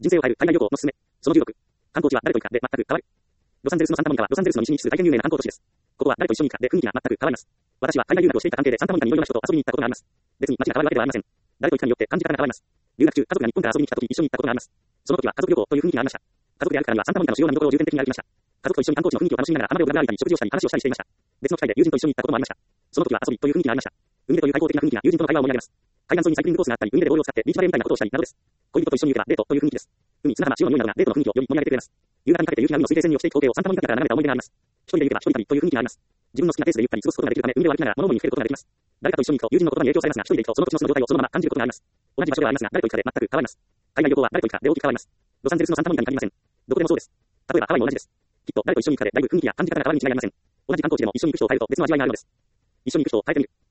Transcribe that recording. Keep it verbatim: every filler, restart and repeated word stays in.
人生を変える海外旅行のすすめ。そのじゅうろく。観光地は誰と行くかで全く変わる。ロサンゼルスのサンタモニカはロサンゼルスの西に位置する大変有名な観光都市です。ここは誰と一緒に行くかで雰囲気が全く変わります。私は海外留学をしていた関係でサンタモニカにいろいろな人と遊びに行ったことがあります。別に街が変わるわけではありません。誰と行くかによって感じ方が変わります。留学中、家族が日本から遊びに来た時一緒に行ったことがあります。その時は家族旅行という雰囲気がありました。家族で歩くからにはサンタモニカの主要な見どころを重点的に歩きました。家族と一緒に観光地の雰囲気を楽しみながら浜辺をぶらぶら歩いたり食事をしたり話をしたりしていました。別の機会で友人と一緒に行ったこともありました。その時は遊びという雰囲気がありました。海でという開放的な雰囲気が友人との会話を盛り上げます。海岸沿いにサイクリングコースがあったり、海でボールを使ってビーチバレーみたいなことをしたりなどです。恋人と一緒に行けばデートという雰囲気です。海、砂浜、潮の匂いなどがデートの雰囲気をより盛り上げてくれます。夕方にかけて夕日が海の水平線に落ちていく光景をサンタモニカから眺めた思い出があります。一人で行けば一人旅という雰囲気があります。自分の好きなペースでゆったり過ごすことができるため、海で歩きながら物思いにふけることができます。誰かと一緒に行くと友人の言葉に影響されますが、一人で行くとその土地のその状態をそのまま感じることがあります。同じ場所ではありますが、誰と行くかで全く変わります。海外旅行は誰と行くかで大きく変わります。ロサンゼルスのサンタモニカに限りません。どこでもそうです。例えばハワイも同じです。きっと誰と一緒に行くかでだいぶ雰囲気や感じ方が変わるに違いありません。同じ観光地でも一緒に行く人を変えると別の味わいがあるのです。一緒に行く人を変えてみる。